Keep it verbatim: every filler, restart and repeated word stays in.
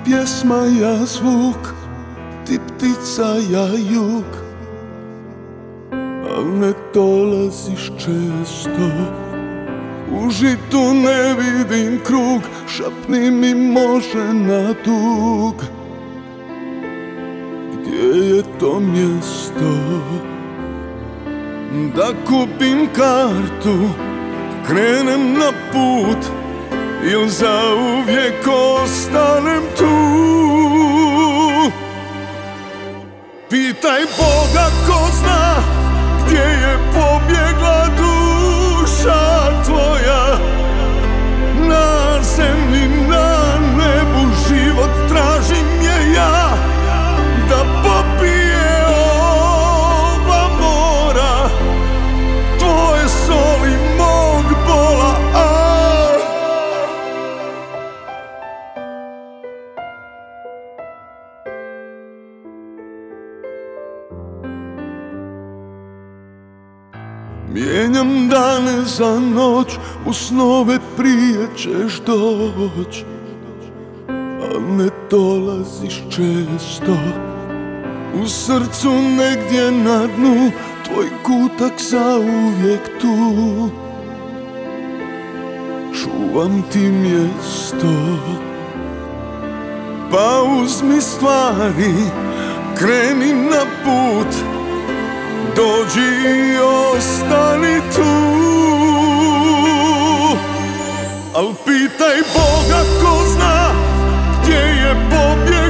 pjesma, ja zvuk, ti ptica, ja jug, al ne dolaziš često. U žitu ne vidim krug, šapni mi može na dug. Gdje je to mjesto da kupim kartu, krenem na put il zauvijek ostanem tu? Pitaj Boga ko zna gdje je pobjegla duša tvoja. Na zemlji, na nebu život tražim je ja, da popije ova mora tvoje soli mog bola. Mijenjam dane za noć, u snove prije ćeš doć, al ne dolaziš često. U srcu negdje na dnu, tvoj kutak zauvijek tu. Čuvam ti mjesto, pa uzmi stvari, kreni na put, dođi i ostani tu. Al pitaj Boga ko zna gdje je pobjegla